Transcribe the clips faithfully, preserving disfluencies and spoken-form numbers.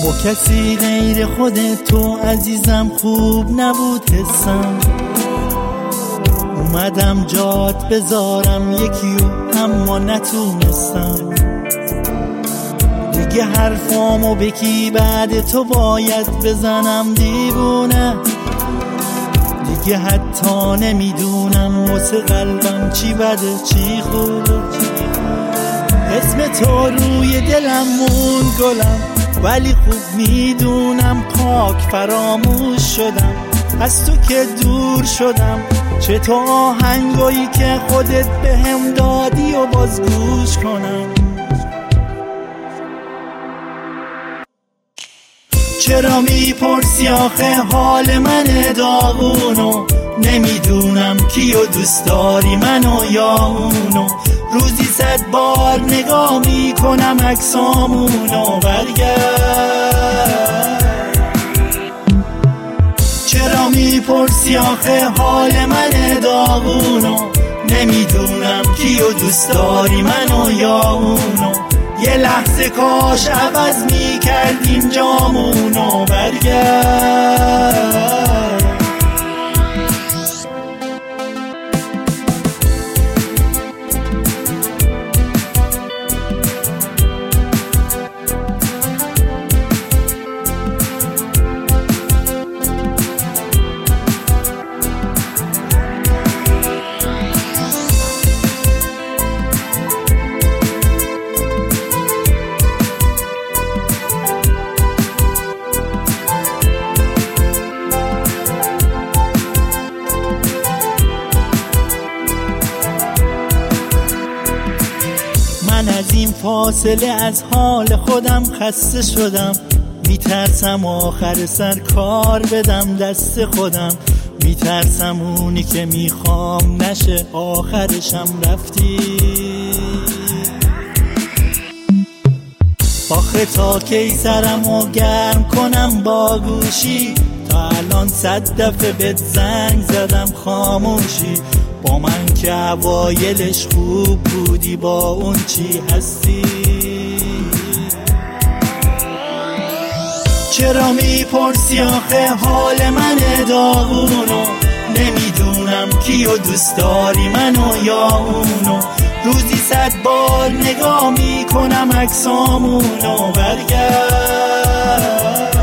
با کسی غیر خودت تو عزیزم خوب نبود حسم. اومدم جات بذارم یکیو اما نتونستم. دیگه حرفامو بکی بعد تو باید بزنم دیوونه. دیگه حتی نمیدونم واسه قلبم چی بده چی خوبه. اسم تو روی دلم مون گلم، ولی خوب میدونم پاک فراموش شدم. از تو که دور شدم چه تو آهنگایی که خودت بهم دادی و باز گوش کنم. چرا میپرسی آخه حال من داغونو؟ نمیدونم کیو دوست داری منو یا اونو. روزی صد بار نگاه میکنم عکسامونو. برگرد. چرا میپرسی آخه حال من داغونو؟ نمیدونم کیو دوست داری منو یا اونو. یه لحظه کاش عوض میکردیم جامونو. برگرد. من از این فاصله از حال خودم خسته شدم. میترسم آخر سر کار بدم دست خودم. میترسم اونی که میخوام نشه آخرشم رفتی. آخه تا کی سرمو گرم کنم با گوشی؟ تا الان صد دفعه بهت زنگ زدم خاموشی. با من که اوایلش خوب بودی با اون چی هستی؟ چرا میپرسی آخه حال من داغونو؟ نمیدونم کیو دوست داری منو یا اونو. روزی صد بار نگاه میکنم عکسامونو. برگرد.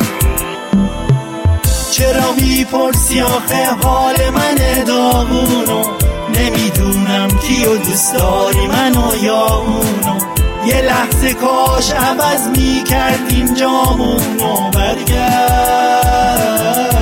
چرا میپرسی آخه حال من داغونو؟ نمیدونم کیو دوست داری منو یا اونو. یه لحظه کاش عوض میکردیم جامونو. برگرد.